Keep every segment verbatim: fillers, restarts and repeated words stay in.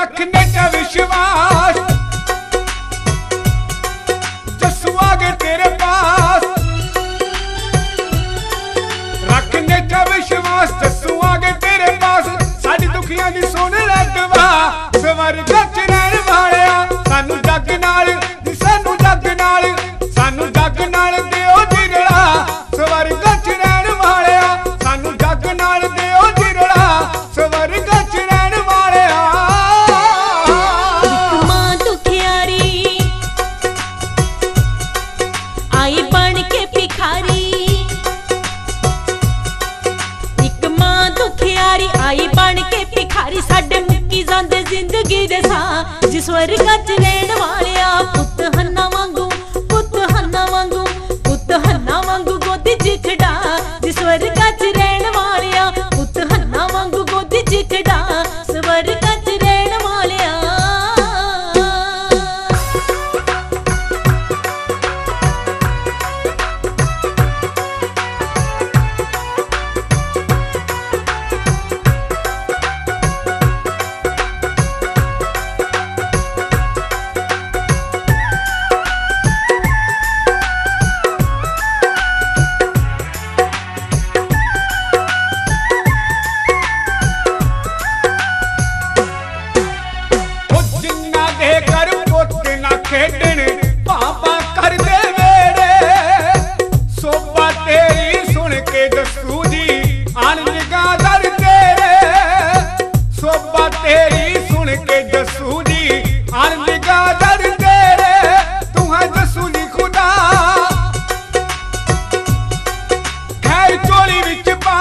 रखने का विश्वास जस्सू आगे तेरे पास, रखने का विश्वास जस्सू आगे तेरे पास। साडी दुखियां दी सुन लगवा स्वर्ग च रहण वालिया, सानू जग नाल सानू जग नाल सानू जग नाल दिओ जिरड़ा, स्वर्ग च रहण वालिया सानू जग नाल दिओ जिरड़ा, स्वर्ग च रहण वालिया। मां दुखियारी आई बन के भिखारी, एक मां दुखियारी आई बन के भिखारी। साडे मुक्की जांदे जिंदगी दे सा जिस स्वर्ग च रहण वालिया, पुत हन्ना वांगू पुत हन्ना वांगू पुत हन्ना वांगू गोदी च खड़ा, जिस स्वर्ग च रहण वालिया, पुत हन्ना वांगू गोदी च खड़ा, स्वर्ग च रहण वालिया। खेडण पापा कर दे वेड़े, सोबा तेरी सुन के जस्सू जी आन निगाह दर तेरे, सोबा तेरी सुन के जस्सू जी आन निगाह दर तेरे। तू है जस्सू जी खुदा खैर चोली विच पा,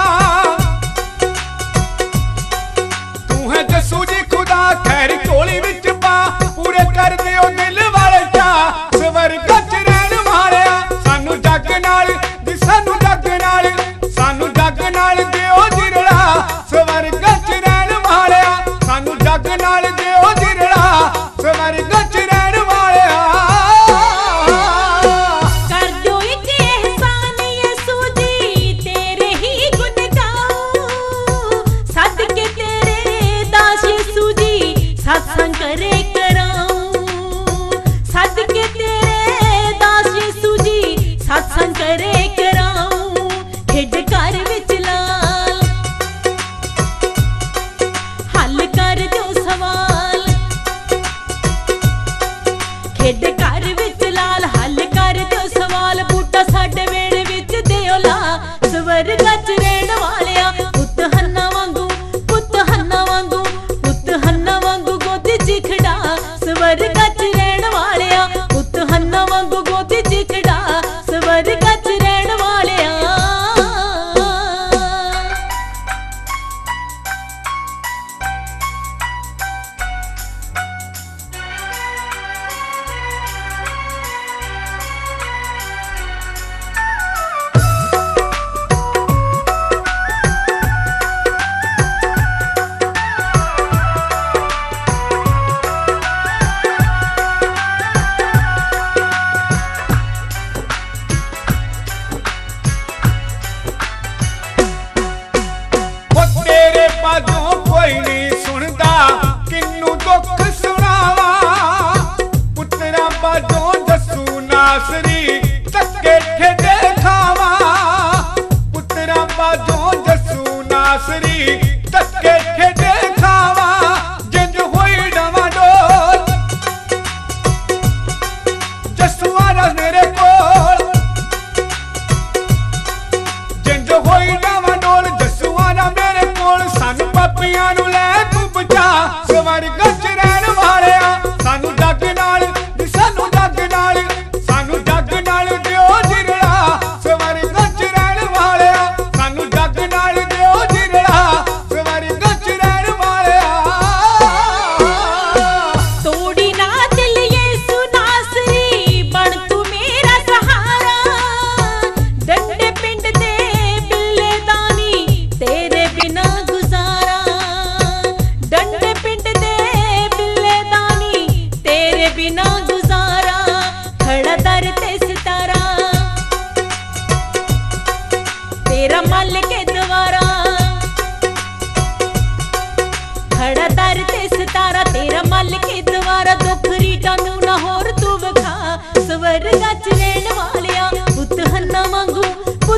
तू है जस्सू जी खुदा खैर चोली विच पा, पूरे कर दिओ दिल स्वर्ग च रहण वालिया, सानू जग नाल सानू जग नाल सानू जग नाल दिओ जिरड़ा, स्वर्ग च रहण वालिया सानू जग नाल दिओ जिरड़ा, स्वर्ग च रहण वालिया। कर दो इक एहसान यसू जी तेरे ही गुण गाऊं, सदके तेरे दास यसू जी सत्संग करे सदके तेरे दास यसू जी सत्संग करे कराऊं। खेड कर विच लाल हल कर दो सवाल, खेड कर विच लाल हल कर दो सवाल, बूटा साडे वेड़े विच दिओ ला, स्वर्ग च रहण वालिया, पुत हन्ना वांगू पुत हन्ना वांगू पुत हन्ना वांगू गोदी च खड़ा,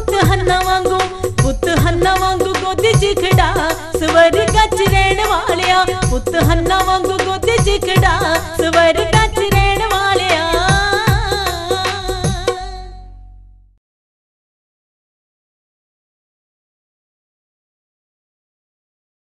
पुत हन्ना वांगू पुत हन्ना वांगू गोदी च खड़ा स्वर्ग च रहने वालिया पुत हन्ना वांगू गोदी च खड़ा स्वर्ग